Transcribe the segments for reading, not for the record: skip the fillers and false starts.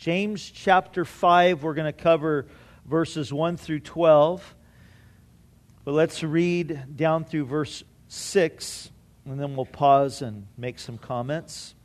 James chapter 5, we're going to cover verses 1 through 12. But let's read down through verse 6, and then we'll pause and make some comments.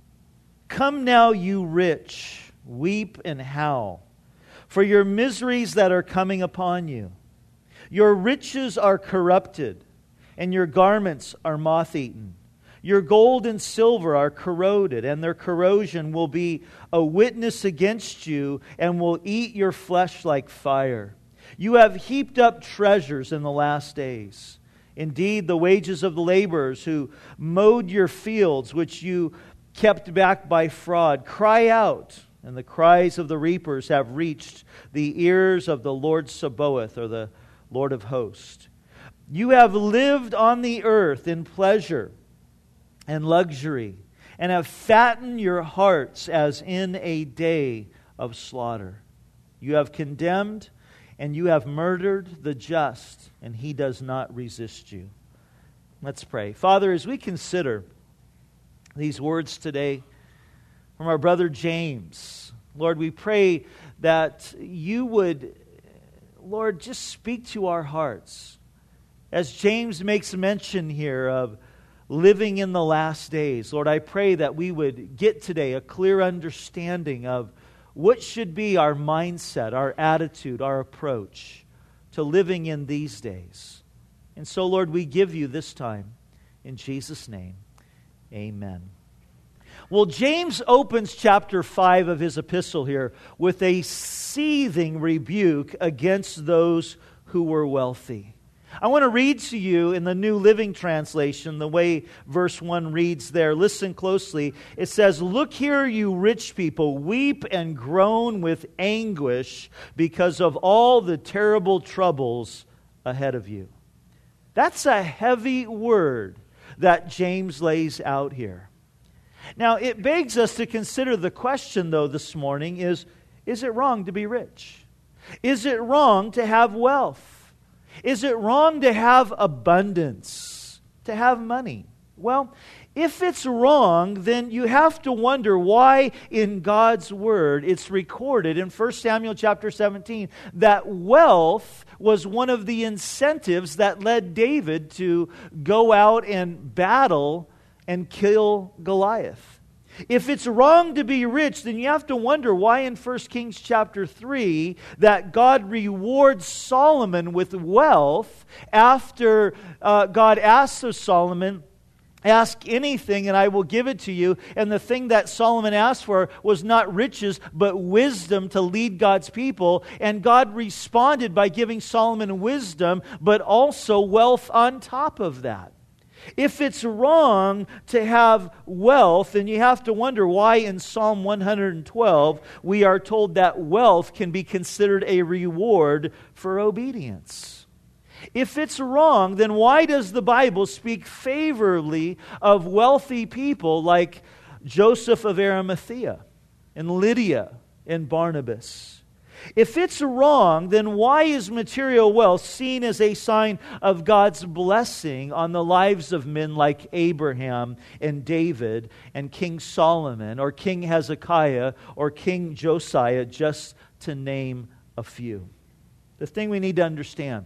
Come now, you rich, weep and howl for your miseries that are coming upon you. Your riches are corrupted, and your garments are moth-eaten. Your gold and silver are corroded, and their corrosion will be a witness against you and will eat your flesh like fire. You have heaped up treasures in the last days. Indeed, the wages of the laborers who mowed your fields, which you kept back by fraud, cry out, and the cries of the reapers have reached the ears of the Lord Sabaoth, or the Lord of hosts. You have lived on the earth in pleasure and luxury, and have fattened your hearts as in a day of slaughter. You have condemned and you have murdered the just, and he does not resist you. Let's pray. Father, as we consider these words today from our brother James, Lord, we pray that you would, Lord, just speak to our hearts. As James makes mention here of living in the last days, Lord, I pray that we would get today a clear understanding of what should be our mindset, our attitude, our approach to living in these days. And so, Lord, we give you this time in Jesus' name. Amen. Well, James opens chapter 5 of his epistle here with a seething rebuke against those who were wealthy. I want to read to you in the New Living Translation the way verse 1 reads there. Listen closely. It says, "Look here, you rich people, weep and groan with anguish because of all the terrible troubles ahead of you." That's a heavy word that James lays out here. Now, it begs us to consider the question, though, this morning is it wrong to be rich? Is it wrong to have wealth? Is it wrong to have abundance, to have money? Well, if it's wrong, then you have to wonder why in God's Word it's recorded in 1 Samuel chapter 17 that wealth was one of the incentives that led David to go out and battle and kill Goliath. If it's wrong to be rich, then you have to wonder why in 1 Kings chapter 3 that God rewards Solomon with wealth after God asks of Solomon, "Ask anything and I will give it to you." And the thing that Solomon asked for was not riches, but wisdom to lead God's people. And God responded by giving Solomon wisdom, but also wealth on top of that. If it's wrong to have wealth, then you have to wonder why in Psalm 112 we are told that wealth can be considered a reward for obedience. If it's wrong, then why does the Bible speak favorably of wealthy people like Joseph of Arimathea and Lydia and Barnabas? If it's wrong, then why is material wealth seen as a sign of God's blessing on the lives of men like Abraham and David and King Solomon or King Hezekiah or King Josiah, just to name a few? The thing we need to understand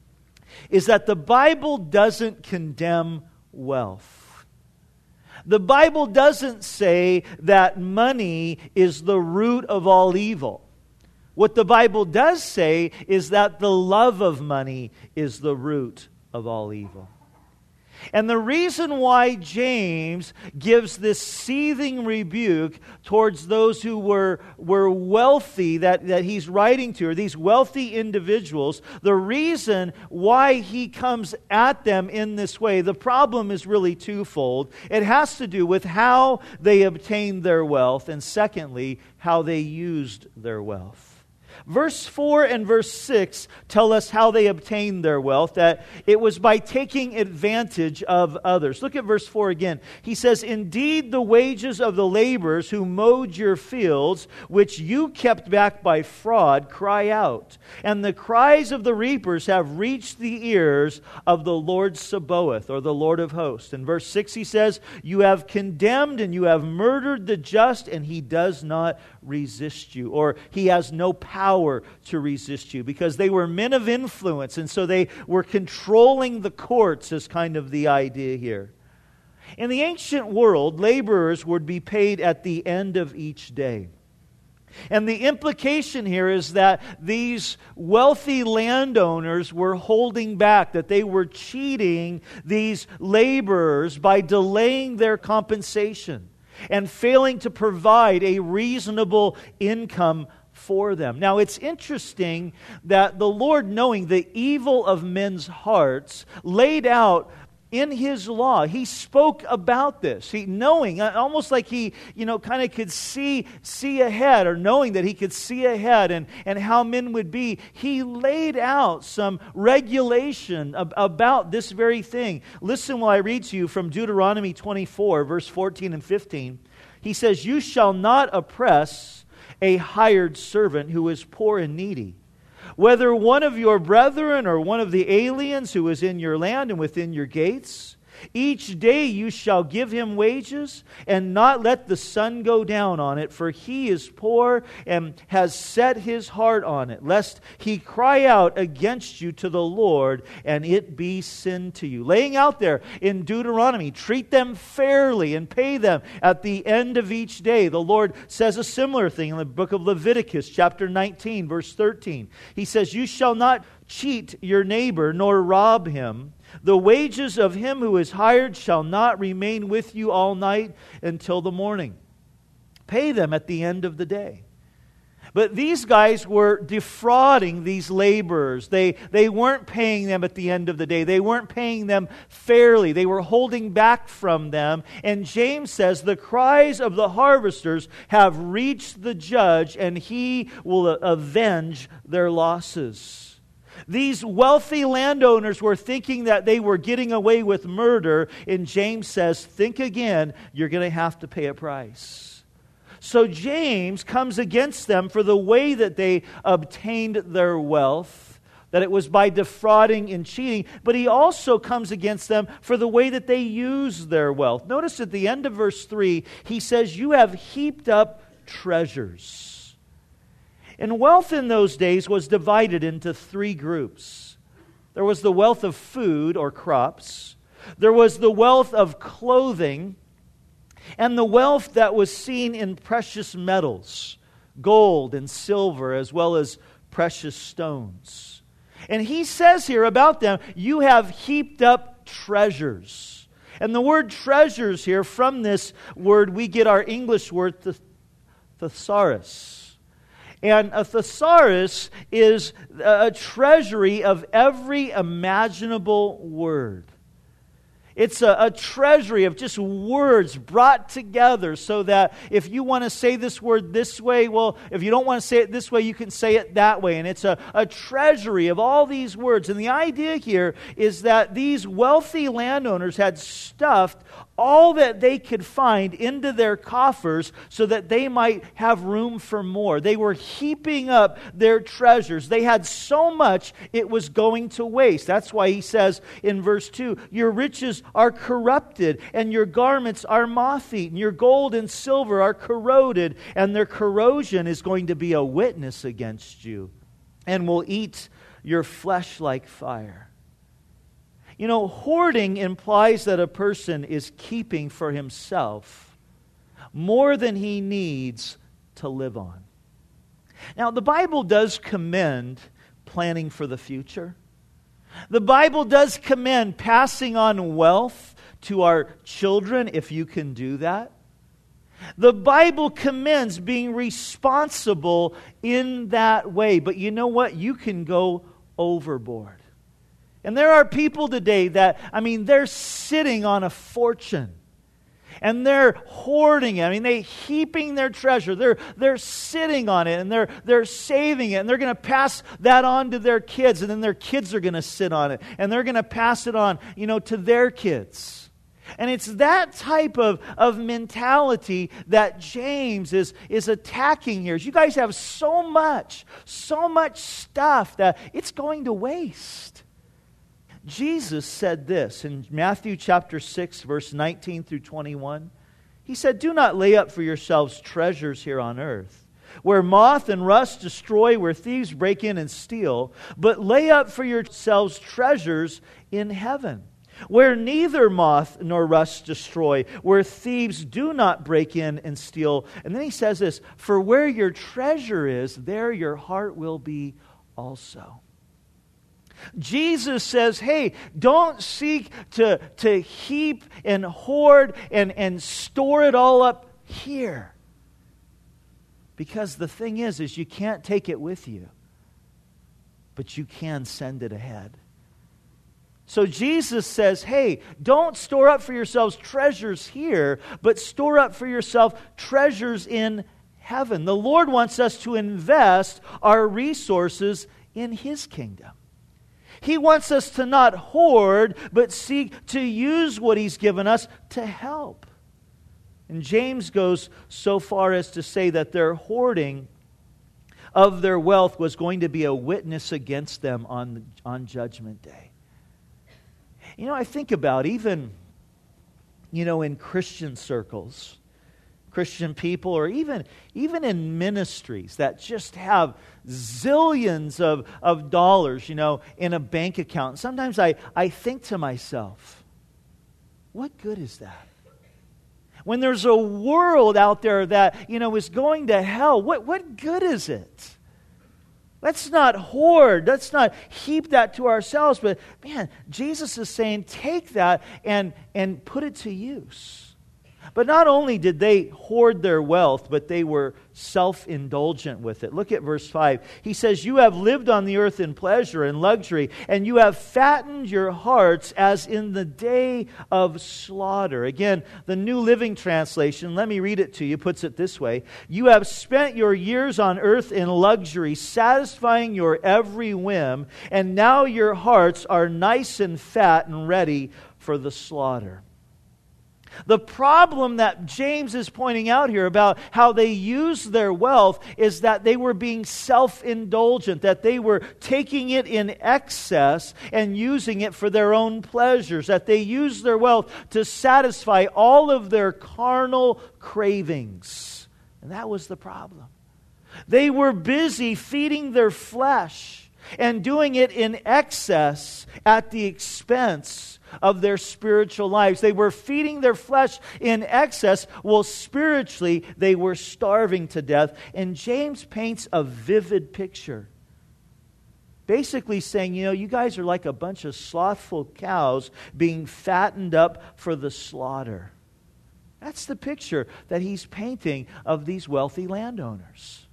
is that the Bible doesn't condemn wealth. The Bible doesn't say that money is the root of all evil. What the Bible does say is that the love of money is the root of all evil. And the reason why James gives this seething rebuke towards those who were wealthy that he's writing to, or these wealthy individuals, the reason why he comes at them in this way, the problem is really twofold. It has to do with how they obtained their wealth, and secondly, how they used their wealth. Verse 4 and verse 6 tell us how they obtained their wealth, that it was by taking advantage of others. Look at verse 4 again. He says, "Indeed, the wages of the laborers who mowed your fields, which you kept back by fraud, cry out. And the cries of the reapers have reached the ears of the Lord Sabaoth," or the Lord of hosts. In verse 6 he says, "You have condemned and you have murdered the just, and he does not resist you," or he has no power to resist you, because they were men of influence, and so they were controlling the courts, is kind of the idea here. In the ancient world, laborers would be paid at the end of each day. And the implication here is that these wealthy landowners were holding back, that they were cheating these laborers by delaying their compensation and failing to provide a reasonable income for them. Now, it's interesting that the Lord, knowing the evil of men's hearts, laid out in His law. He spoke about this. He knowing, almost like He, kind of could see ahead, or knowing that He could see ahead and how men would be. He laid out some regulation about this very thing. Listen while I read to you from Deuteronomy 24, verse 14 and 15. He says, "You shall not oppress a hired servant who is poor and needy, whether one of your brethren or one of the aliens who is in your land and within your gates. Each day you shall give him wages, and not let the sun go down on it, for he is poor and has set his heart on it, lest he cry out against you to the Lord, and it be sin to you." Laying out there in Deuteronomy, treat them fairly and pay them at the end of each day. The Lord says a similar thing in the book of Leviticus, chapter 19, verse 13. He says, "You shall not cheat your neighbor, nor rob him. The wages of him who is hired shall not remain with you all night until the morning. Pay them at the end of the day." But these guys were defrauding these laborers. They weren't paying them at the end of the day. They weren't paying them fairly. They were holding back from them. And James says, "The cries of the harvesters have reached the judge, and he will avenge their losses." These wealthy landowners were thinking that they were getting away with murder, and James says, think again, you're going to have to pay a price. So James comes against them for the way that they obtained their wealth, that it was by defrauding and cheating, but he also comes against them for the way that they used their wealth. Notice at the end of verse 3, he says, "You have heaped up treasures." And wealth in those days was divided into three groups. There was the wealth of food or crops. There was the wealth of clothing. And the wealth that was seen in precious metals, gold and silver, as well as precious stones. And he says here about them, "You have heaped up treasures." And the word treasures here, from this word, we get our English word thesaurus. And a thesaurus is a treasury of every imaginable word. It's a treasury of just words brought together so that if you want to say this word this way, well, if you don't want to say it this way, you can say it that way. And it's a treasury of all these words. And the idea here is that these wealthy landowners had stuffed all that they could find into their coffers so that they might have room for more. They were heaping up their treasures. They had so much it was going to waste. That's why he says in verse 2, "Your riches are corrupted, and your garments are moth-eaten. Your gold and silver are corroded, and their corrosion is going to be a witness against you, and will eat your flesh like fire." Hoarding implies that a person is keeping for himself more than he needs to live on. Now, the Bible does commend planning for the future. The Bible does commend passing on wealth to our children, if you can do that. The Bible commends being responsible in that way. But you know what? You can go overboard. And there are people today that, they're sitting on a fortune. and they're hoarding it. I mean, they're heaping their treasure. They're sitting on it, and they're saving it, and they're going to pass that on to their kids, and then their kids are going to sit on it, and they're going to pass it on, to their kids. And it's that type of mentality that James is attacking here. You guys have so much stuff that it's going to waste. Jesus said this in Matthew chapter 6, verse 19 through 21. He said, "Do not lay up for yourselves treasures here on earth, where moth and rust destroy, where thieves break in and steal, but lay up for yourselves treasures in heaven, where neither moth nor rust destroy, where thieves do not break in and steal." And then he says this, "For where your treasure is, there your heart will be also." Jesus says, hey, don't seek to heap and hoard and store it all up here. Because the thing is you can't take it with you, but you can send it ahead. So Jesus says, hey, don't store up for yourselves treasures here, but store up for yourself treasures in heaven. The Lord wants us to invest our resources in His kingdom. He wants us to not hoard, but seek to use what He's given us to help. And James goes so far as to say that their hoarding of their wealth was going to be a witness against them on Judgment Day. I think about even, in Christian circles, Christian people, or even in ministries that just have zillions of dollars, in a bank account. Sometimes I think to myself, what good is that? When there's a world out there that, is going to hell, what good is it? Let's not hoard. Let's not heap that to ourselves. But man, Jesus is saying, take that and put it to use. But not only did they hoard their wealth, but they were self-indulgent with it. Look at verse 5. He says, "You have lived on the earth in pleasure and luxury, and you have fattened your hearts as in the day of slaughter." Again, the New Living Translation, let me read it to you, puts it this way. "You have spent your years on earth in luxury, satisfying your every whim, and now your hearts are nice and fat and ready for the slaughter." The problem that James is pointing out here about how they used their wealth is that they were being self-indulgent, that they were taking it in excess and using it for their own pleasures, that they used their wealth to satisfy all of their carnal cravings. And that was the problem. They were busy feeding their flesh and doing it in excess at the expense of their spiritual lives. They were feeding their flesh in excess, while spiritually they were starving to death. And James paints a vivid picture, basically saying, you guys are like a bunch of slothful cows being fattened up for the slaughter. That's the picture that he's painting of these wealthy landowners.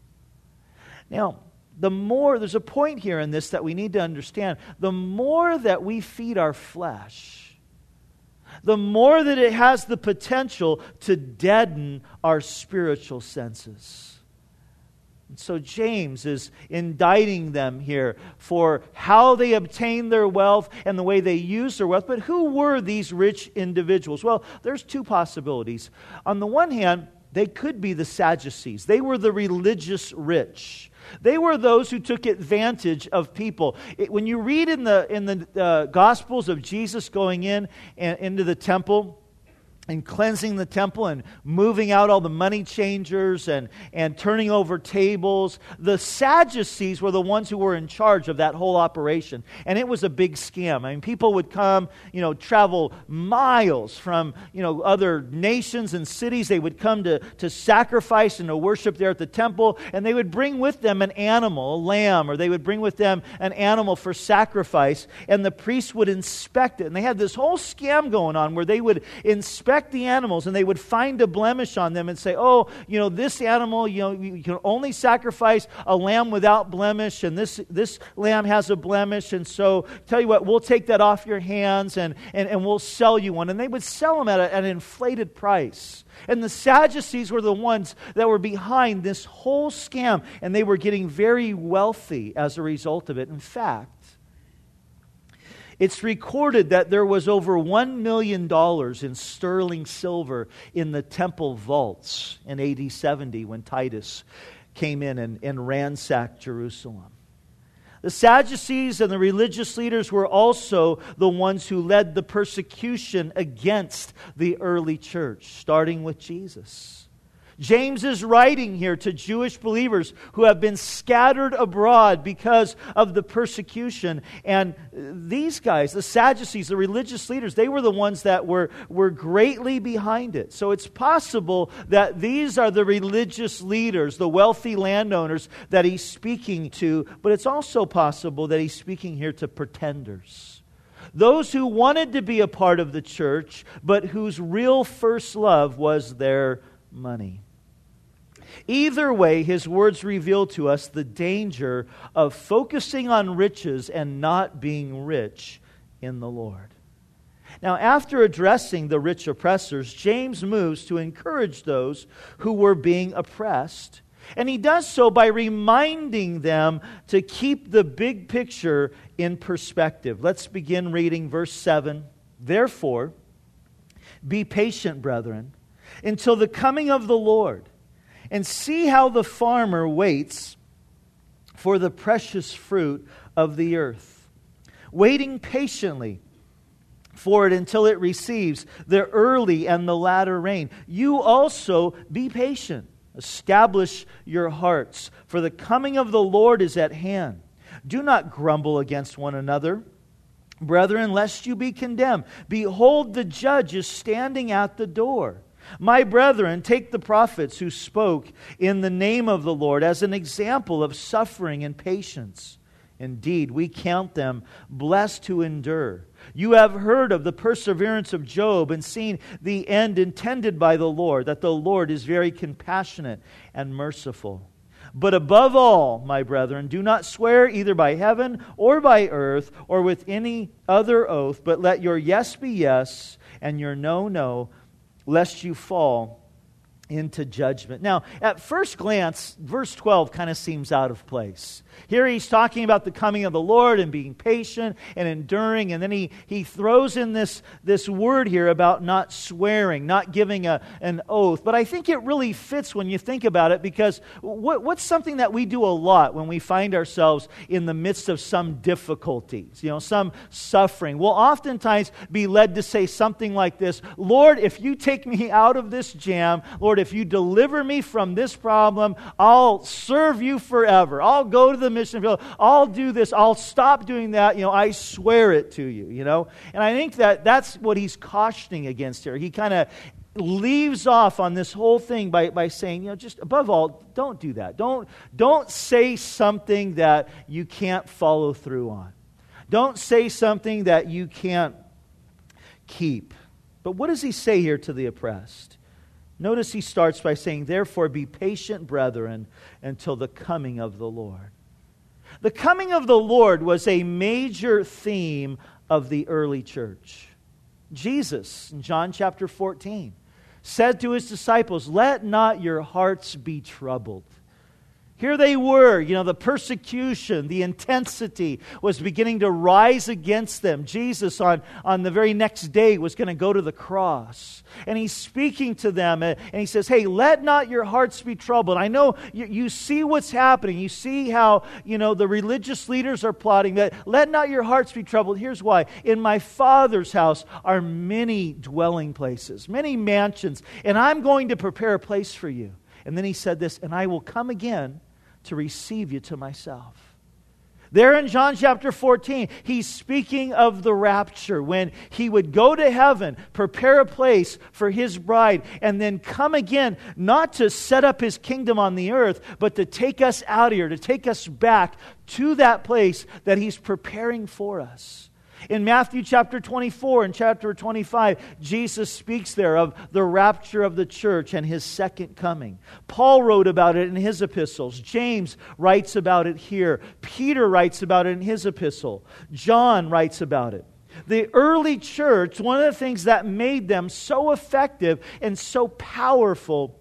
Now, there's a point here in this that we need to understand. The more that we feed our flesh, the more that it has the potential to deaden our spiritual senses. And so James is indicting them here for how they obtained their wealth and the way they used their wealth. But who were these rich individuals? Well, there's two possibilities. On the one hand, they could be the Sadducees. They were the religious rich. They were those who took advantage of people. When you read in the Gospels of Jesus going into the temple and cleansing the temple and moving out all the money changers and turning over tables, the Sadducees were the ones who were in charge of that whole operation. And it was a big scam. I mean, people would come, travel miles from, other nations and cities. They would come to sacrifice and to worship there at the temple. And they would bring with them an animal, a lamb, or they would bring with them an animal for sacrifice. And the priest would inspect it. And they had this whole scam going on where they would inspect inspect the animals and they would find a blemish on them and say, oh, this animal, you can only sacrifice a lamb without blemish, and this lamb has a blemish, and so tell you what, we'll take that off your hands and we'll sell you one. And they would sell them at an inflated price. And the Sadducees were the ones that were behind this whole scam, and they were getting very wealthy as a result of it. In fact, it's recorded that there was over $1 million in sterling silver in the temple vaults in AD 70 when Titus came in and ransacked Jerusalem. The Sadducees and the religious leaders were also the ones who led the persecution against the early church, starting with Jesus. James is writing here to Jewish believers who have been scattered abroad because of the persecution. And these guys, the Sadducees, the religious leaders, they were the ones that were greatly behind it. So it's possible that these are the religious leaders, the wealthy landowners that he's speaking to, but it's also possible that he's speaking here to pretenders. Those who wanted to be a part of the church, but whose real first love was their money. Either way, his words reveal to us the danger of focusing on riches and not being rich in the Lord. Now, after addressing the rich oppressors, James moves to encourage those who were being oppressed. And he does so by reminding them to keep the big picture in perspective. Let's begin reading verse 7. Therefore, be patient, brethren, until the coming of the Lord. And see how the farmer waits for the precious fruit of the earth, waiting patiently for it until it receives the early and the latter rain. You also be patient. Establish your hearts, for the coming of the Lord is at hand. Do not grumble against one another, brethren, lest you be condemned. Behold, the judge is standing at the door. My brethren, take the prophets who spoke in the name of the Lord as an example of suffering and patience. Indeed, we count them blessed who endure. You have heard of the perseverance of Job and seen the end intended by the Lord, that the Lord is very compassionate and merciful. But above all, my brethren, do not swear either by heaven or by earth or with any other oath, but let your yes be yes and your no, no, lest you fall into judgment. Now, at first glance, verse 12 kind of seems out of place. Here he's talking about the coming of the Lord and being patient and enduring, and then he throws in this word here about not swearing, not giving an oath. But I think it really fits when you think about it, because what's something that we do a lot when we find ourselves in the midst of some difficulties, some suffering? We'll oftentimes be led to say something like this: Lord, if you take me out of this jam, Lord, if you deliver me from this problem, I'll serve you forever. I'll go to the mission field. I'll do this. I'll stop doing that. I swear it to you, And I think that's what he's cautioning against here. He kind of leaves off on this whole thing by saying, just above all, don't do that. Don't say something that you can't follow through on. Don't say something that you can't keep. But what does he say here to the oppressed? Notice he starts by saying, therefore be patient, brethren, until the coming of the Lord. The coming of the Lord was a major theme of the early church. Jesus, in John chapter 14, said to his disciples, let not your hearts be troubled. Here they were, the persecution, the intensity was beginning to rise against them. Jesus on the very next day was going to go to the cross. And he's speaking to them and he says, hey, let not your hearts be troubled. I know you see what's happening. You see how, the religious leaders are plotting that. Let not your hearts be troubled. Here's why. In my Father's house are many dwelling places, many mansions, and I'm going to prepare a place for you. And then he said this, and I will come again to receive you to myself. There in John chapter 14, he's speaking of the rapture, when he would go to heaven, prepare a place for his bride, and then come again, not to set up his kingdom on the earth, but to take us out of here, to take us back to that place that he's preparing for us. In Matthew chapter 24 and chapter 25, Jesus speaks there of the rapture of the church and His second coming. Paul wrote about it in his epistles. James writes about it here. Peter writes about it in his epistle. John writes about it. The early church, one of the things that made them so effective and so powerful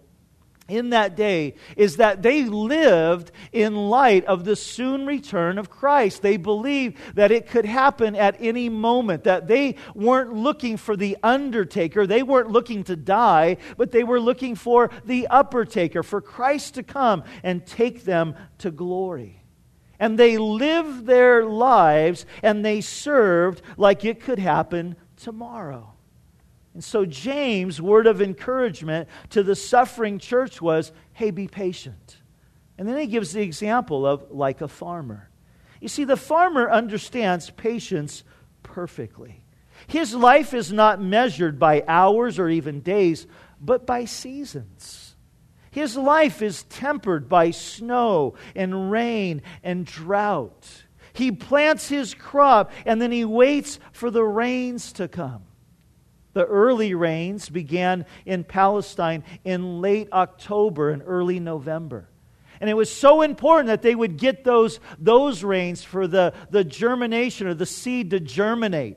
in that day is that they lived in light of the soon return of Christ. They believed that it could happen at any moment, that they weren't looking for the undertaker, they weren't looking to die, but they were looking for the uppertaker, for Christ to come and take them to glory. And they lived their lives and they served like it could happen tomorrow. And so James' word of encouragement to the suffering church was, hey, be patient. And then he gives the example of like a farmer. You see, the farmer understands patience perfectly. His life is not measured by hours or even days, but by seasons. His life is tempered by snow and rain and drought. He plants his crop and then he waits for the rains to come. The early rains began in Palestine in late October and early November. And it was so important that they would get those rains for the germination or the seed to germinate,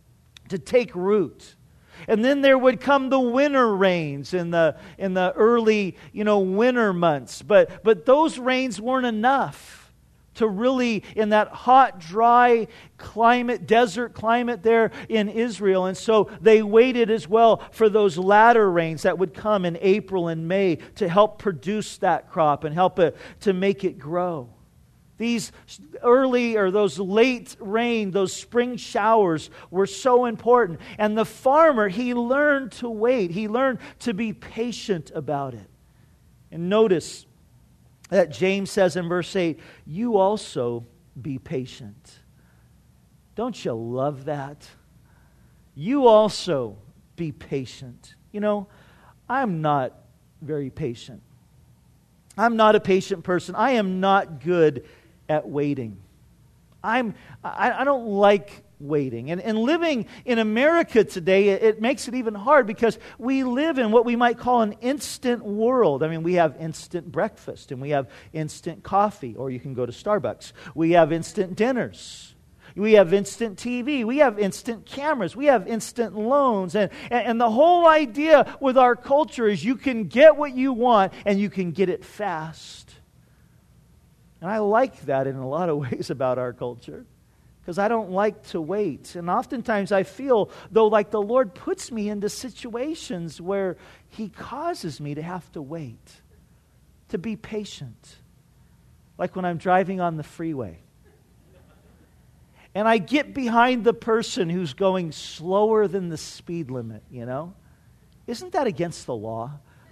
to take root. And then there would come the winter rains in the early, winter months. But those rains weren't enough to really, in that hot, dry climate, desert climate there in Israel. And so they waited as well for those latter rains that would come in April and May to help produce that crop and help it to make it grow. These early or those late rain, those spring showers were so important. And the farmer, he learned to wait. He learned to be patient about it. And notice that James says in verse 8, you also be patient. Don't you love that? You also be patient. I'm not very patient. I'm not a patient person. I am not good at waiting. I don't like waiting. And living in America today, it makes it even hard because we live in what we might call an instant world. I mean, we have instant breakfast and we have instant coffee, or you can go to Starbucks. We have instant dinners. We have instant TV. We have instant cameras. We have instant loans. And the whole idea with our culture is you can get what you want and you can get it fast. And I like that in a lot of ways about our culture, because I don't like to wait. And oftentimes I feel, though, like the Lord puts me into situations where He causes me to have to wait, to be patient. Like when I'm driving on the freeway. And I get behind the person who's going slower than the speed limit, Isn't that against the law?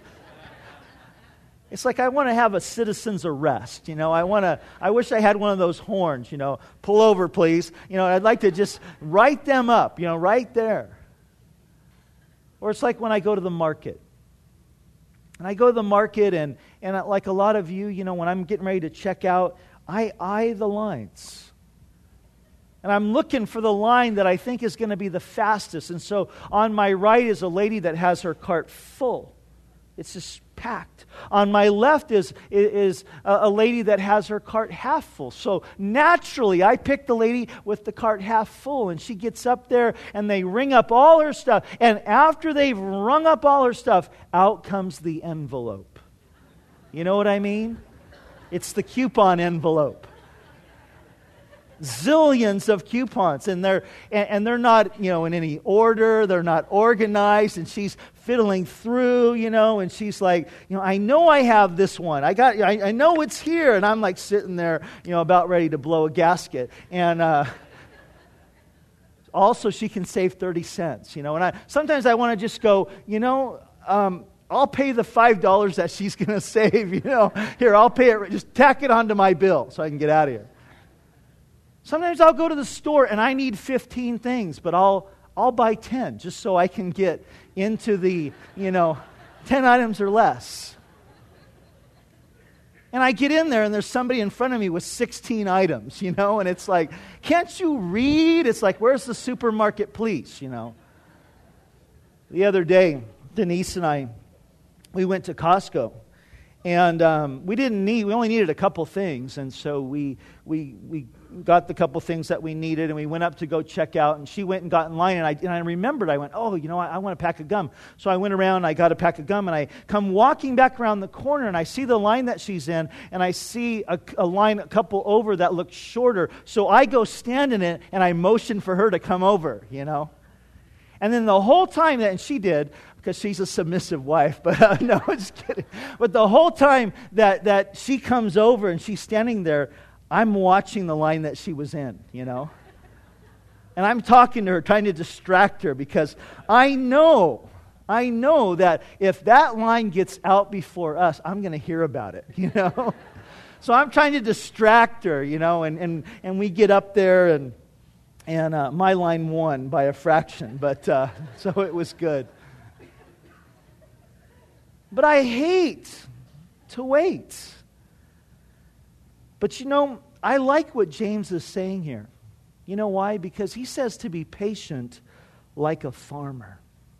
It's like I want to have a citizen's arrest, I wish I had one of those horns, pull over please. I'd like to just write them up, right there. Or it's like when I go to the market. And I go to the market and like a lot of you, when I'm getting ready to check out, I eye the lines. And I'm looking for the line that I think is going to be the fastest. And so on my right is a lady that has her cart full. It's just packed. On my left is a lady that has her cart half full. So naturally, I pick the lady with the cart half full. And she gets up there and they ring up all her stuff. And after they've rung up all her stuff, out comes the envelope. You know what I mean? It's the coupon envelope. Zillions of coupons, and they're not in any order. They're not organized, and she's fiddling through, and she's like, I know I have this one. I know it's here, and I'm like sitting there, about ready to blow a gasket, and also she can save 30 cents, and sometimes I want to just go, I'll pay the $5 that she's going to save, here, I'll pay it, just tack it onto my bill so I can get out of here. Sometimes I'll go to the store and I need 15 things, but I'll buy 10 just so I can get into the, 10 items or less. And I get in there and there's somebody in front of me with 16 items, and it's like, can't you read? It's like, where's the supermarket police, The other day, Denise and I, we went to Costco. And we only needed a couple things. And so we got the couple things that we needed, and we went up to go check out. And she went and got in line, and I remembered, I went, I want a pack of gum. So I went around, and I got a pack of gum, and I come walking back around the corner, and I see the line that she's in, and I see a line a couple over that looks shorter. So I go stand in it, and I motion for her to come over, And then the whole time and she did, because she's a submissive wife, but no, I'm just kidding. But the whole time that she comes over and she's standing there, I'm watching the line that she was in, And I'm talking to her, trying to distract her, because I know that if that line gets out before us, I'm going to hear about it, So I'm trying to distract her, and we get up there, and my line won by a fraction, but so it was good. But I hate to wait. But I like what James is saying here. You know why? Because he says to be patient like a farmer.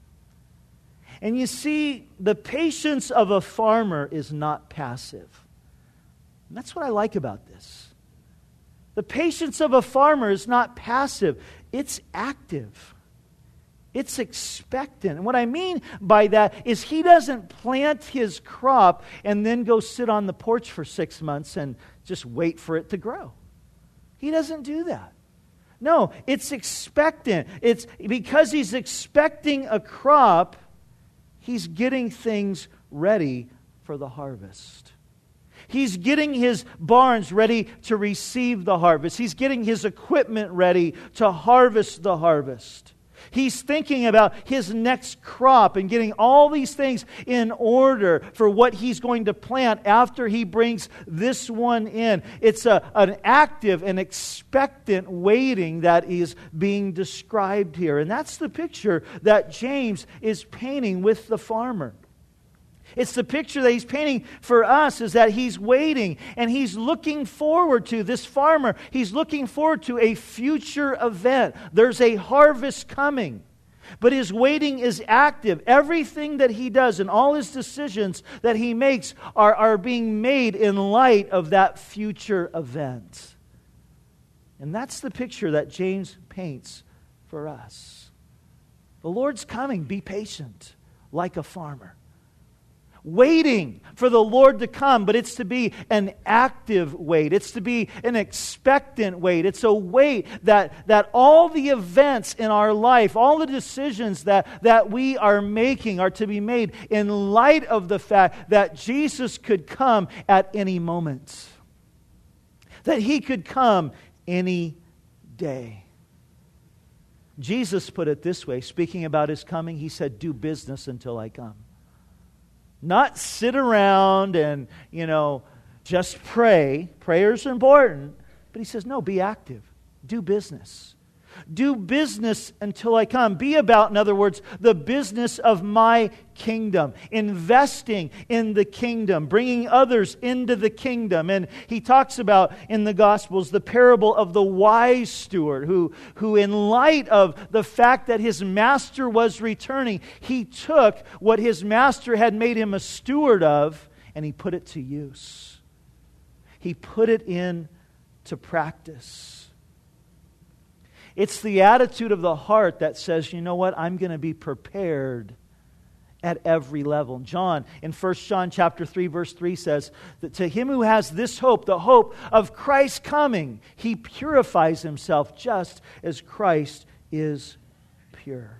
And you see, the patience of a farmer is not passive. And that's what I like about this. The patience of a farmer is not passive. It's active. It's expectant. And what I mean by that is he doesn't plant his crop and then go sit on the porch for 6 months and just wait for it to grow. He doesn't do that. No, it's expectant. It's because he's expecting a crop, he's getting things ready for the harvest. He's getting his barns ready to receive the harvest. He's getting his equipment ready to harvest the harvest. He's thinking about his next crop and getting all these things in order for what he's going to plant after he brings this one in. It's an active and expectant waiting that is being described here. And that's the picture that James is painting with the farmer. It's the picture that he's painting for us, is that he's waiting and he's looking forward to, this farmer, he's looking forward to a future event. There's a harvest coming. But his waiting is active. Everything that he does and all his decisions that he makes are being made in light of that future event. And that's the picture that James paints for us. The Lord's coming. Be patient like a farmer. Waiting for the Lord to come, but it's to be an active wait. It's to be an expectant wait. It's a wait that all the events in our life, all the decisions that we are making are to be made in light of the fact that Jesus could come at any moment. That He could come any day. Jesus put it this way, speaking about His coming, He said, "Do business until I come." Not sit around and, just pray. Prayer's important. But He says, no, be active. Do business. Do business until I come. Be about, in other words, the business of my kingdom. Investing in the kingdom. Bringing others into the kingdom. And He talks about, in the Gospels, the parable of the wise steward who in light of the fact that his master was returning, he took what his master had made him a steward of and he put it to use. He put it into practice. It's the attitude of the heart that says, you know what, I'm going to be prepared at every level. John, in 1 John chapter 3, verse 3 says, that to him who has this hope, the hope of Christ's coming, he purifies himself just as Christ is pure.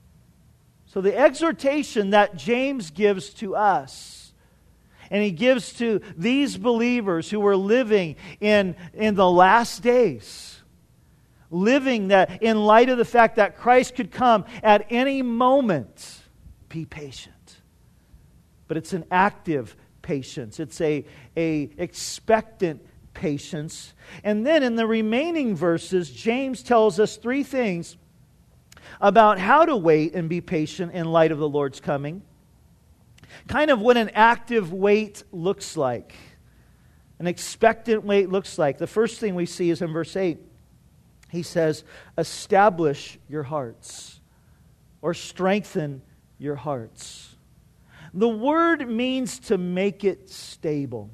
So the exhortation that James gives to us, and he gives to these believers who were living in the last days, living that in light of the fact that Christ could come at any moment, be patient. But it's an active patience. It's a expectant patience. And then in the remaining verses, James tells us three things about how to wait and be patient in light of the Lord's coming. Kind of what an active wait looks like. An expectant wait looks like. The first thing we see is in verse 8. He says, establish your hearts, or strengthen your hearts. The word means to make it stable.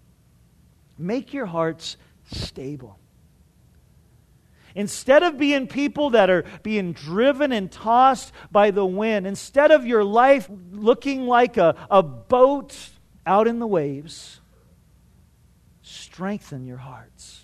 Make your hearts stable. Instead of being people that are being driven and tossed by the wind, instead of your life looking like a boat out in the waves, strengthen your hearts.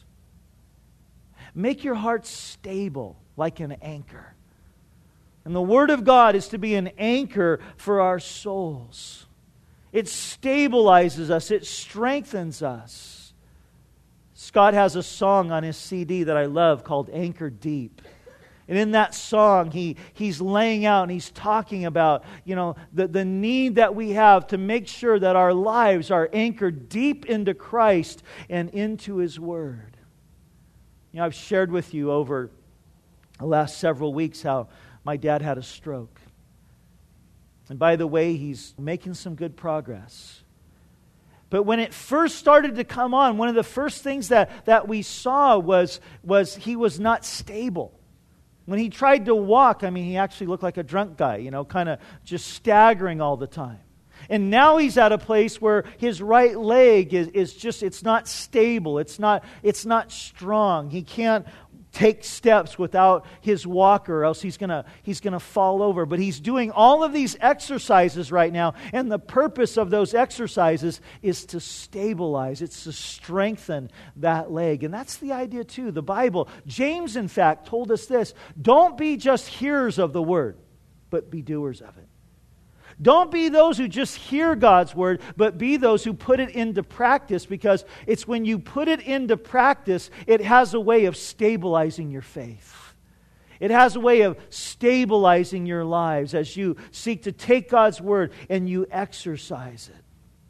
Make your hearts stable like an anchor. And the Word of God is to be an anchor for our souls. It stabilizes us. It strengthens us. Scott has a song on his CD that I love called Anchor Deep. And in that song, he's laying out and he's talking about, the need that we have to make sure that our lives are anchored deep into Christ and into His Word. I've shared with you over the last several weeks how my dad had a stroke. And by the way, he's making some good progress. But when it first started to come on, one of the first things that we saw was he was not stable. When he tried to walk, he actually looked like a drunk guy, kind of just staggering all the time. And now he's at a place where his right leg is just, it's not stable. It's not strong. He can't take steps without his walker, or else he's gonna fall over. But he's doing all of these exercises right now, and the purpose of those exercises is to stabilize. It's to strengthen that leg. And that's the idea too. The Bible, James in fact told us this: don't be just hearers of the word, but be doers of it. Don't be those who just hear God's Word, but be those who put it into practice, because it's when you put it into practice, it has a way of stabilizing your faith. It has a way of stabilizing your lives as you seek to take God's Word and you exercise it.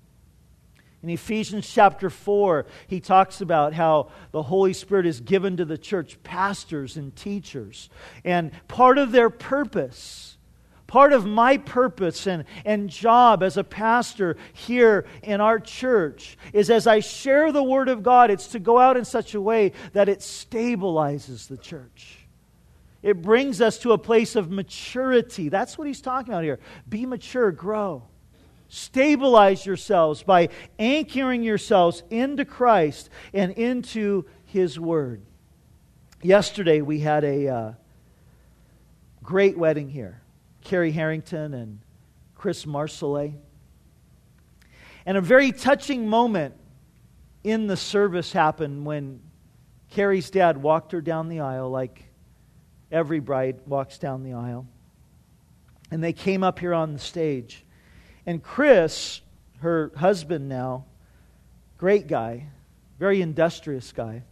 In Ephesians chapter 4, he talks about how the Holy Spirit is given to the church pastors and teachers. And part of their purpose, part of my purpose and job as a pastor here in our church is, as I share the Word of God, it's to go out in such a way that it stabilizes the church. It brings us to a place of maturity. That's what he's talking about here. Be mature, grow. Stabilize yourselves by anchoring yourselves into Christ and into His Word. Yesterday we had a great wedding here. Carrie Harrington and Chris Marcellet. And a very touching moment in the service happened when Carrie's dad walked her down the aisle, like every bride walks down the aisle. And they came up here on the stage. And Chris, her husband now, great guy, very industrious guy.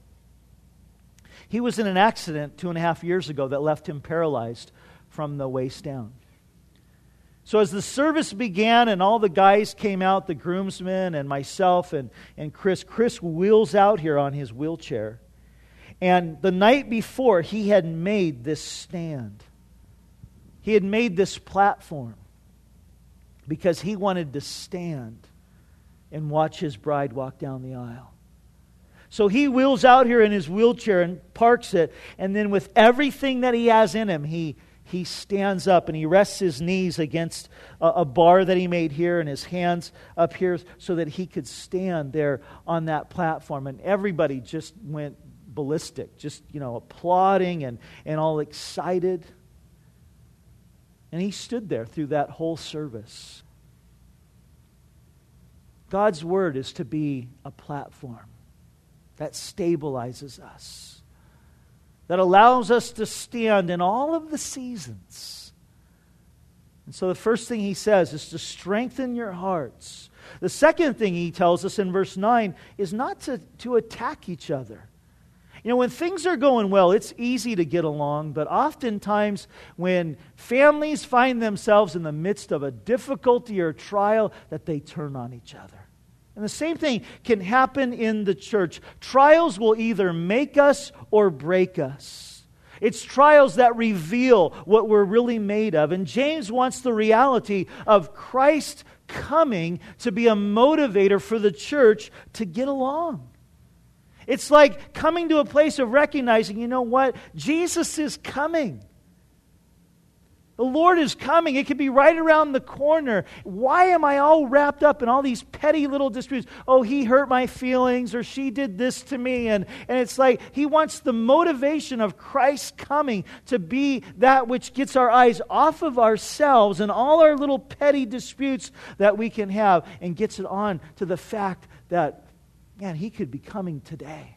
He was in an accident 2.5 years ago that left him paralyzed from the waist down. So as the service began and all the guys came out, the groomsmen and myself and Chris wheels out here on his wheelchair. And the night before, he had made this stand. He had made this platform because he wanted to stand and watch his bride walk down the aisle. So he wheels out here in his wheelchair and parks it, and then with everything that he has in him, he stands up and he rests his knees against a bar that he made here and his hands up here so that he could stand there on that platform. And everybody just went ballistic, just, applauding and all excited. And he stood there through that whole service. God's Word is to be a platform that stabilizes us, that allows us to stand in all of the seasons. And so the first thing he says is to strengthen your hearts. The second thing he tells us in verse 9 is not to attack each other. When things are going well, it's easy to get along, but oftentimes when families find themselves in the midst of a difficulty or trial, that they turn on each other. And the same thing can happen in the church. Trials will either make us or break us. It's trials that reveal what we're really made of. And James wants the reality of Christ coming to be a motivator for the church to get along. It's like coming to a place of recognizing, you know what? Jesus is coming. The Lord is coming. It could be right around the corner. Why am I all wrapped up in all these petty little disputes? Oh, he hurt my feelings, or she did this to me. And it's like he wants the motivation of Christ coming to be that which gets our eyes off of ourselves and all our little petty disputes that we can have, and gets it on to the fact that, man, he could be coming today.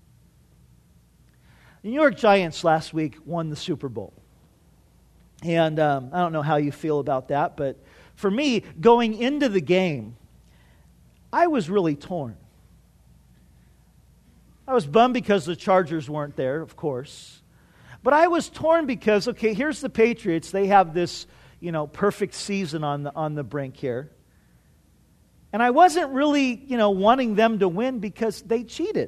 The New York Giants last week won the Super Bowl. And I don't know how you feel about that, but for me, going into the game, I was really torn. I was bummed because the Chargers weren't there, of course. But I was torn because, okay, here's the Patriots. They have this, perfect season on the brink here. And I wasn't really, wanting them to win because they cheated,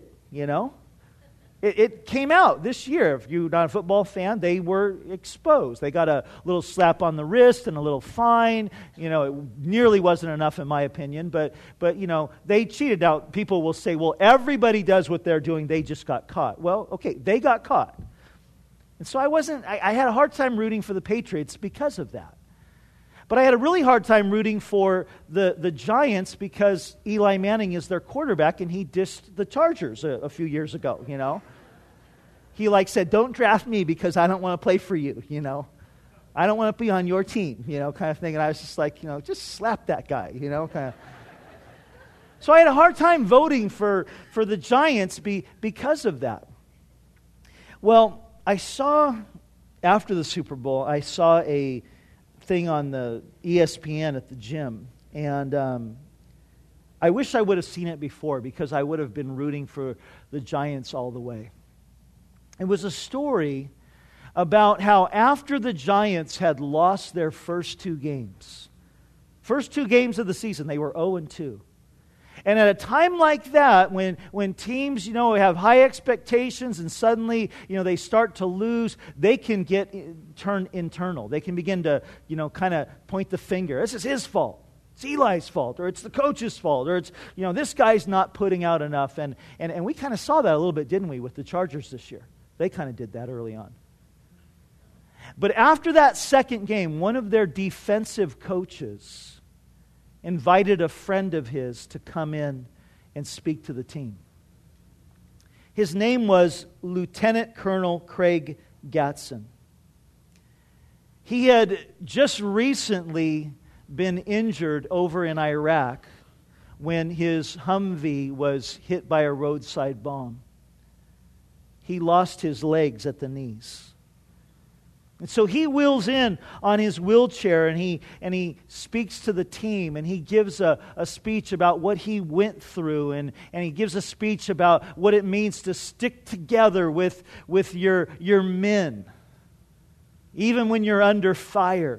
It came out this year. If you're not a football fan, they were exposed. They got a little slap on the wrist and a little fine. It nearly wasn't enough in my opinion, but they cheated. Now, people will say, well, everybody does what they're doing. They just got caught. Well, okay, they got caught. And so I had a hard time rooting for the Patriots because of that. But I had a really hard time rooting for the Giants because Eli Manning is their quarterback, and he dissed the Chargers a few years ago, He said, don't draft me because I don't want to play for you, I don't want to be on your team, kind of thing. And I was just like, just slap that guy, kind of. So I had a hard time voting for the Giants because of that. Well, I saw, after the Super Bowl, I saw a thing on the ESPN at the gym, and I wish I would have seen it before because I would have been rooting for the Giants all the way. It was a story about how after the Giants had lost their first two games of the season, they were 0-2. And at a time like that, when teams, have high expectations and suddenly, they start to lose, they can turn internal. They can begin to, kind of point the finger. This is his fault. It's Eli's fault, or it's the coach's fault, or it's, this guy's not putting out enough. And we kind of saw that a little bit, didn't we, with the Chargers this year? They kind of did that early on. But after that second game, one of their defensive coaches invited a friend of his to come in and speak to the team. His name was Lieutenant Colonel Craig Gatson. He had just recently been injured over in Iraq when his Humvee was hit by a roadside bomb. He lost his legs at the knees. And so he wheels in on his wheelchair and he speaks to the team, and he gives a speech about what he went through, and he gives a speech about what it means to stick together with your men, even when you're under fire.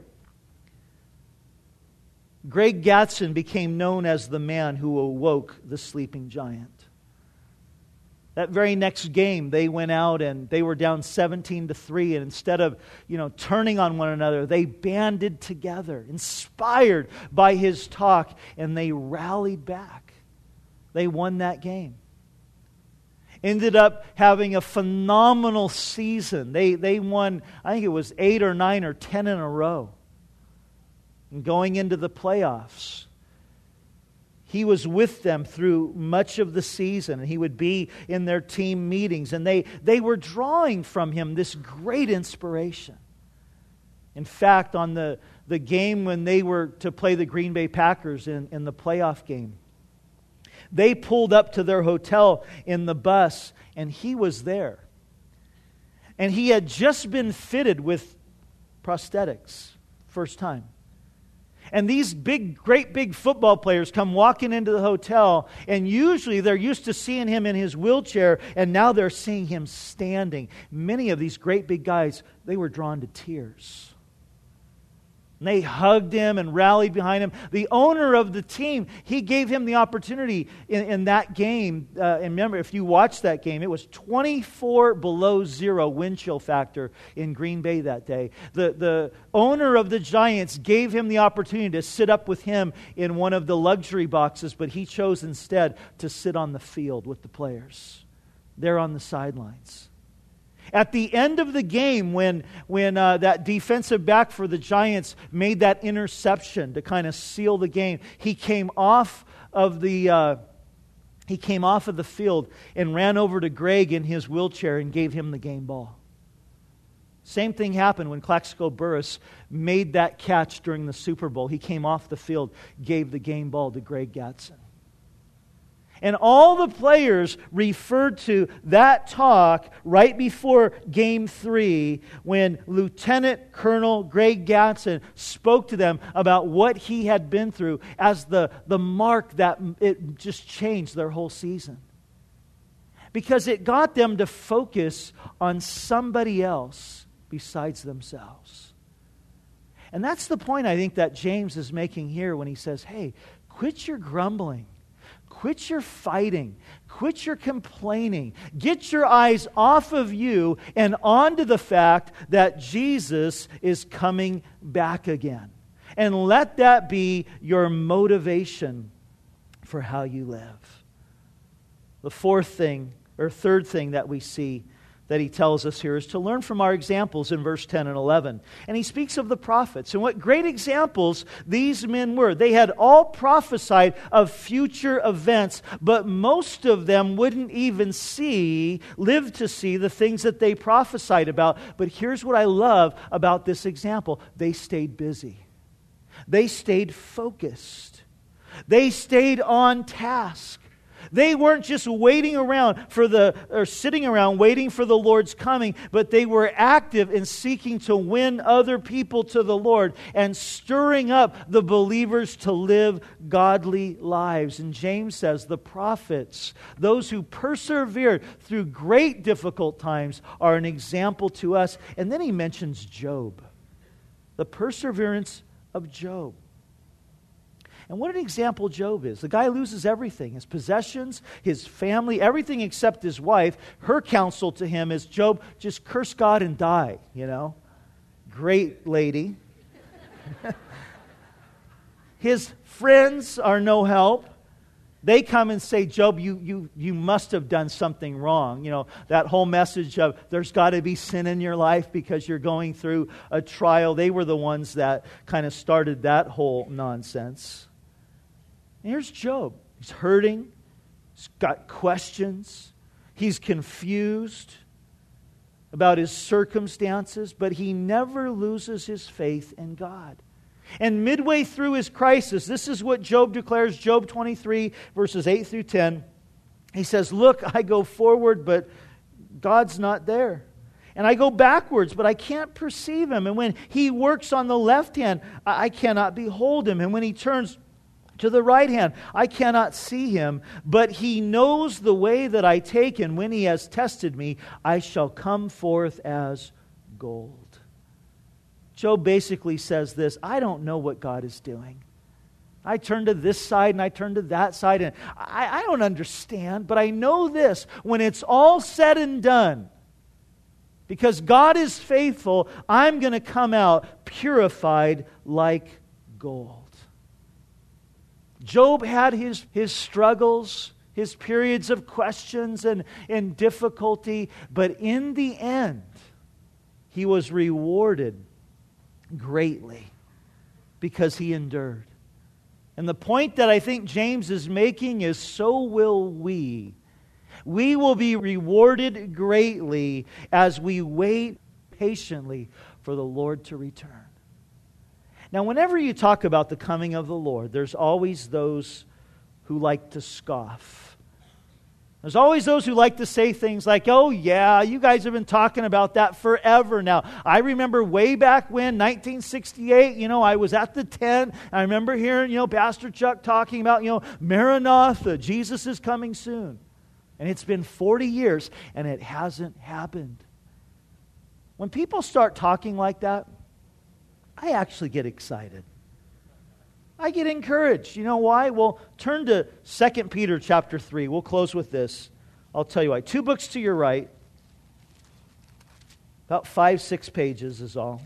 Greg Gatson became known as the man who awoke the sleeping giant. That very next game, they went out and they were down 17-3, and instead of, turning on one another, they banded together, inspired by his talk, and they rallied back. They won that game. Ended up having a phenomenal season. They won, I think it was 8 or 9 or 10 in a row. And going into the playoffs, he was with them through much of the season, and he would be in their team meetings, and they were drawing from him this great inspiration. In fact, on the game when they were to play the Green Bay Packers in the playoff game, they pulled up to their hotel in the bus, and he was there. And he had just been fitted with prosthetics, first time. And these great big football players come walking into the hotel, and usually they're used to seeing him in his wheelchair, and now they're seeing him standing. Many of these great big guys, they were drawn to tears. And they hugged him and rallied behind him. The owner of the team, he gave him the opportunity in that game. And remember, if you watched that game, it was 24 below zero wind chill factor in Green Bay that day. The owner of the Giants gave him the opportunity to sit up with him in one of the luxury boxes, but he chose instead to sit on the field with the players. there on the sidelines. At the end of the game, when that defensive back for the Giants made that interception to kind of seal the game, he came off of the field and ran over to Greg in his wheelchair and gave him the game ball. Same thing happened when Plaxico Burress made that catch during the Super Bowl. He came off the field, gave the game ball to Greg Gatson. And all the players referred to that talk right before Game 3 when Lieutenant Colonel Greg Gatson spoke to them about what he had been through as the mark that it just changed their whole season. Because it got them to focus on somebody else besides themselves. And that's the point I think that James is making here when he says, hey, quit your grumbling. Quit your fighting. Quit your complaining. Get your eyes off of you and onto the fact that Jesus is coming back again. And let that be your motivation for how you live. The third thing that we see that he tells us here is to learn from our examples in verse 10 and 11. And he speaks of the prophets and what great examples these men were. They had all prophesied of future events, but most of them wouldn't even live to see the things that they prophesied about. But here's what I love about this example. They stayed busy. They stayed focused. They stayed on task. They weren't just sitting around waiting for the Lord's coming, but they were active in seeking to win other people to the Lord and stirring up the believers to live godly lives. And James says the prophets, those who persevered through great difficult times, are an example to us. And then he mentions Job, the perseverance of Job. And what an example Job is. The guy loses everything, his possessions, his family, everything except his wife. Her counsel to him is, Job, just curse God and die, Great lady. His friends are no help. They come and say, Job, you must have done something wrong. That whole message of there's got to be sin in your life because you're going through a trial. They were the ones that kind of started that whole nonsense. And here's Job. He's hurting. He's got questions. He's confused about his circumstances, but he never loses his faith in God. And midway through his crisis, this is what Job declares, Job 23, verses 8 through 10. He says, look, I go forward, but God's not there. And I go backwards, but I can't perceive Him. And when He works on the left hand, I cannot behold Him. And when He turns to the right hand, I cannot see Him, but He knows the way that I take, and when He has tested me, I shall come forth as gold. Job basically says this, I don't know what God is doing. I turn to this side and I turn to that side, and I don't understand, but I know this, when it's all said and done, because God is faithful, I'm going to come out purified like gold. Job had his struggles, his periods of questions and difficulty, but in the end, he was rewarded greatly because he endured. And the point that I think James is making is, so will we. We will be rewarded greatly as we wait patiently for the Lord to return. Now, whenever you talk about the coming of the Lord, there's always those who like to scoff. There's always those who like to say things like, oh yeah, you guys have been talking about that forever now. I remember way back when, 1968, I was at the tent. I remember hearing, Pastor Chuck talking about, Maranatha, Jesus is coming soon. And it's been 40 years and it hasn't happened. When people start talking like that, I actually get excited. I get encouraged. You know why? Well, turn to 2 Peter chapter 3. We'll close with this. I'll tell you why. 2 books to your right. About 5-6 pages is all.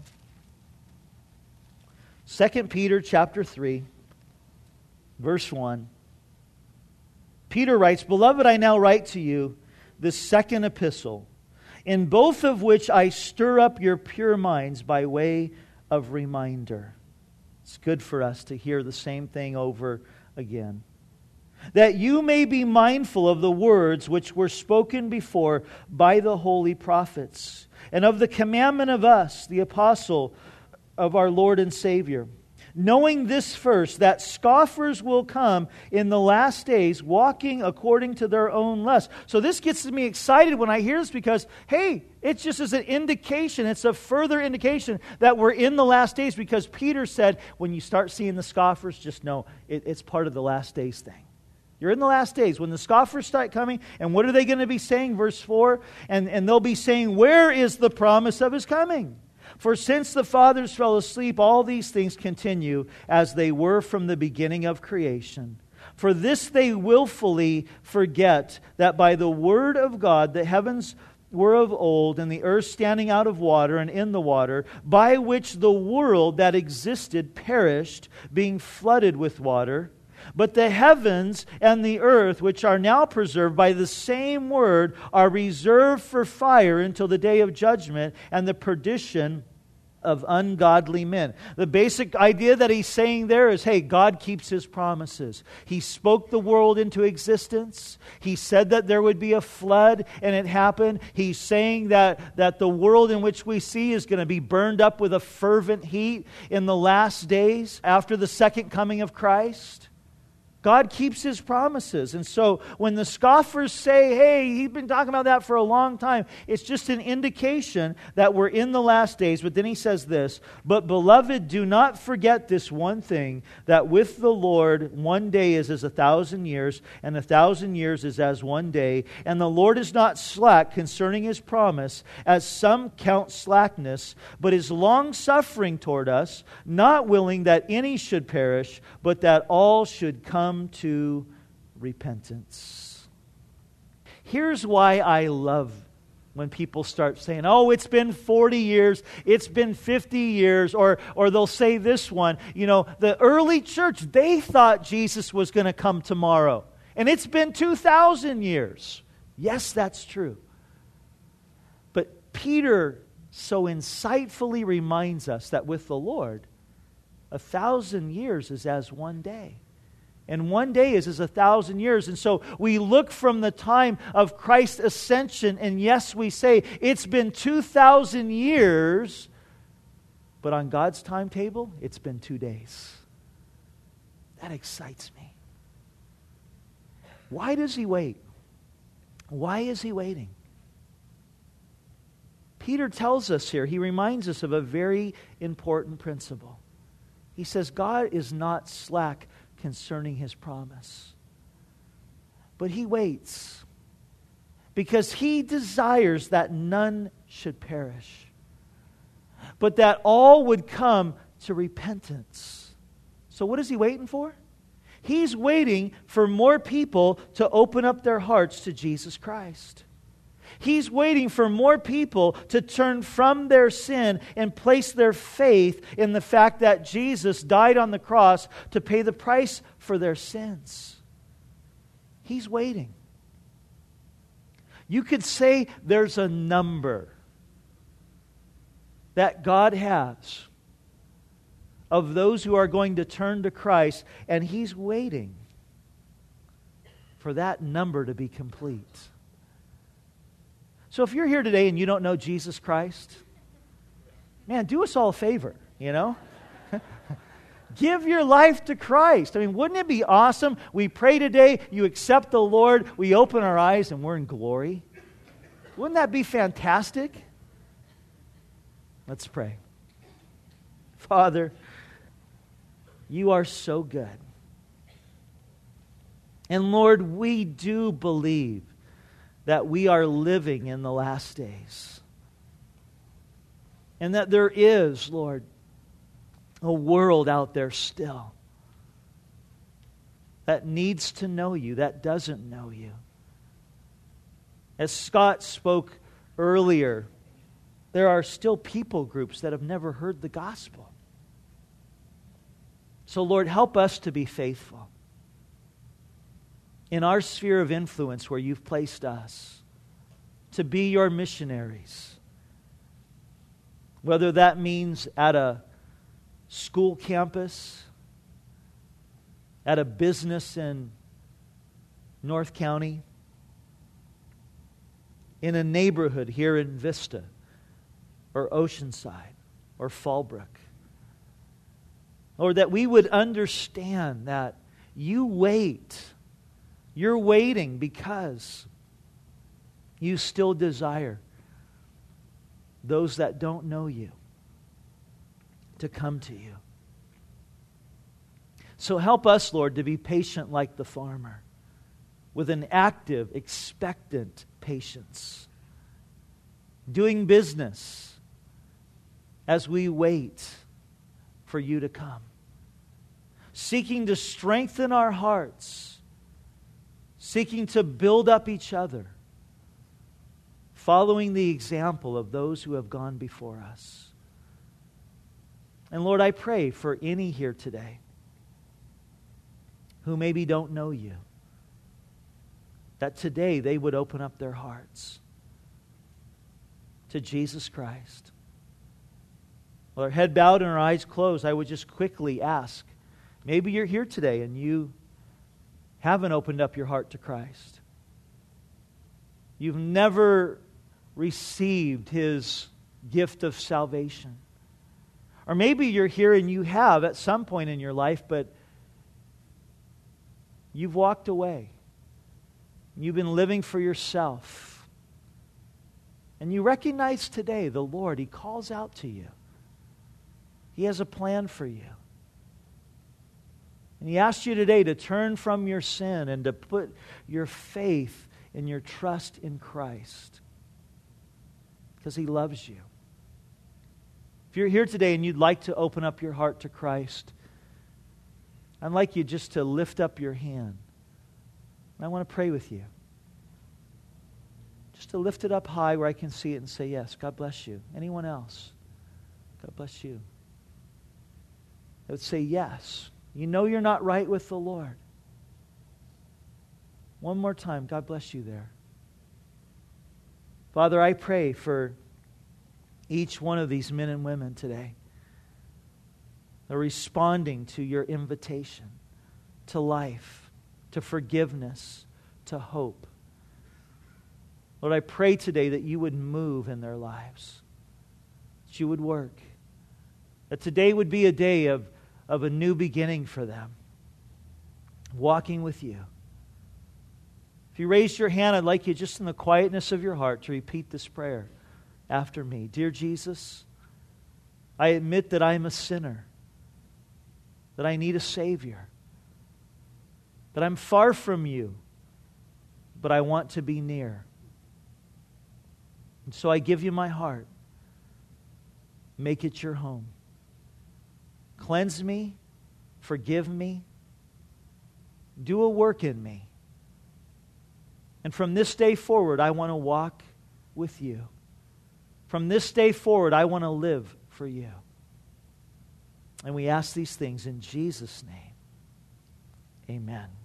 2 Peter chapter 3, verse 1. Peter writes, Beloved, I now write to you this second epistle, in both of which I stir up your pure minds by way of reminder. It's good for us to hear the same thing over again. That you may be mindful of the words which were spoken before by the holy prophets, and of the commandment of us, the apostle of our Lord and Savior. Knowing this first, that scoffers will come in the last days, walking according to their own lust. So this gets me excited when I hear this because, hey, it's just as an indication, it's a further indication that we're in the last days, because Peter said, when you start seeing the scoffers, just know it's part of the last days thing. You're in the last days. When the scoffers start coming, and what are they going to be saying? Verse 4, and they'll be saying, where is the promise of His coming? For since the fathers fell asleep, all these things continue as they were from the beginning of creation. For this they willfully forget that by the word of God the heavens were of old, and the earth standing out of water and in the water, by which the world that existed perished, being flooded with water. But the heavens and the earth, which are now preserved by the same word, are reserved for fire until the day of judgment and the perdition of ungodly men. The basic idea that he's saying there is, hey, God keeps His promises. He spoke the world into existence. He said that there would be a flood, and it happened. He's saying that the world in which we see is going to be burned up with a fervent heat in the last days after the second coming of Christ. God keeps His promises. And so when the scoffers say, hey, he's been talking about that for a long time, it's just an indication that we're in the last days. But then he says this, but beloved, do not forget this one thing, that with the Lord 1 day is as 1,000 years, and 1,000 years is as 1 day. And the Lord is not slack concerning His promise, as some count slackness, but is long-suffering toward us, not willing that any should perish, but that all should come to repentance. Here's why I love when people start saying, oh, it's been 40 years, it's been 50 years, or they'll say this one, the early church, they thought Jesus was going to come tomorrow, and it's been 2,000 years. Yes, that's true. But Peter so insightfully reminds us that with the Lord, 1,000 years is as 1 day. And 1 day is as 1,000 years. And so we look from the time of Christ's ascension, and yes, we say it's been 2,000 years, but on God's timetable, it's been 2 days. That excites me. Why does He wait? Why is He waiting? Peter tells us here, he reminds us of a very important principle. He says, God is not slack concerning His promise, but He waits because He desires that none should perish, but that all would come to repentance. So what is He waiting for? He's waiting for more people to open up their hearts to Jesus Christ. He's waiting for more people to turn from their sin and place their faith in the fact that Jesus died on the cross to pay the price for their sins. He's waiting. You could say there's a number that God has of those who are going to turn to Christ, and He's waiting for that number to be complete. So if you're here today and you don't know Jesus Christ, man, do us all a favor, Give your life to Christ. I mean, wouldn't it be awesome? We pray today, you accept the Lord, we open our eyes, and we're in glory. Wouldn't that be fantastic? Let's pray. Father, You are so good. And Lord, we do believe that we are living in the last days. And that there is, Lord, a world out there still that needs to know You, that doesn't know You. As Scott spoke earlier, there are still people groups that have never heard the gospel. So Lord, help us to be faithful in our sphere of influence where You've placed us. to be your missionaries. Whether that means at a school campus, at a business in North County, in a neighborhood here in Vista, or Oceanside, or Fallbrook. Or that we would understand that you wait. You're waiting because you still desire those that don't know you to come to you. So help us, Lord, to be patient like the farmer, with an active, expectant patience, doing business as we wait for you to come, seeking to strengthen our hearts, seeking to build up each other, following the example of those who have gone before us. And Lord, I pray for any here today who maybe don't know you, that today they would open up their hearts to Jesus Christ. With our head bowed and our eyes closed, I would just quickly ask, maybe you're here today and you haven't opened up your heart to Christ. You've never received His gift of salvation. Or maybe you're here and you have at some point in your life, but you've walked away. You've been living for yourself. And you recognize today the Lord, He calls out to you. He has a plan for you. And He asks you today to turn from your sin and to put your faith and your trust in Christ, because He loves you. If you're here today and you'd like to open up your heart to Christ, I'd like you just to lift up your hand. And I want to pray with you. Just to lift it up high where I can see it and say, yes, God bless you. Anyone else? God bless you. I would say yes. You know you're not right with the Lord. One more time, God bless you there. Father, I pray for each one of these men and women today. They're responding to your invitation to life, to forgiveness, to hope. Lord, I pray today that you would move in their lives, that you would work, that today would be a day of a new beginning for them, walking with you. If you raised your hand, I'd like you just in the quietness of your heart to repeat this prayer after me. Dear Jesus, I admit that I'm a sinner, that I need a Savior, that I'm far from you, but I want to be near. And so I give you my heart. Make it your home. Cleanse me, forgive me, do a work in me. And from this day forward, I want to walk with you. From this day forward, I want to live for you. And we ask these things in Jesus' name. Amen.